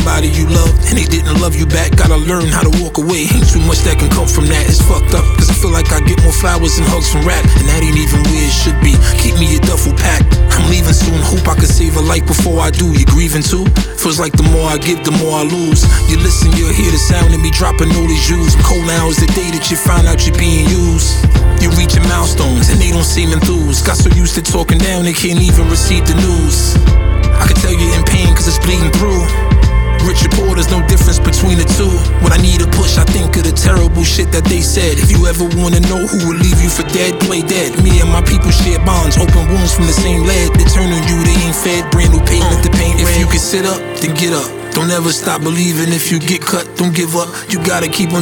somebody you love and they didn't love you back. Gotta learn how to walk away. Ain't too much that can come from that. It's fucked up, cause I feel like I get more flowers and hugs from rap, and that ain't even where it should be. Keep me a duffel pack, I'm leaving soon. Hope I can save a life before I do. You grieving too? Feels like the more I give, the more I lose. You listen, you'll hear the sound of me dropping all these U's. Cold now is the day that you find out you're being used. You're reaching milestones and they don't seem enthused. Got so used to talking down they can't even receive the news. I can tell you're in pain cause it's bleeding through. Rich or poor, there's no difference between the two. When I need a push, I think of the terrible shit that they said. If you ever wanna know who will leave you for dead, play dead. Me and my people share bonds, open wounds from the same lead. They turn on you, they ain't fed. Brand new pavement to paint. If you can sit up, then get up. Don't ever stop believing. If you get cut, don't give up. You gotta keep on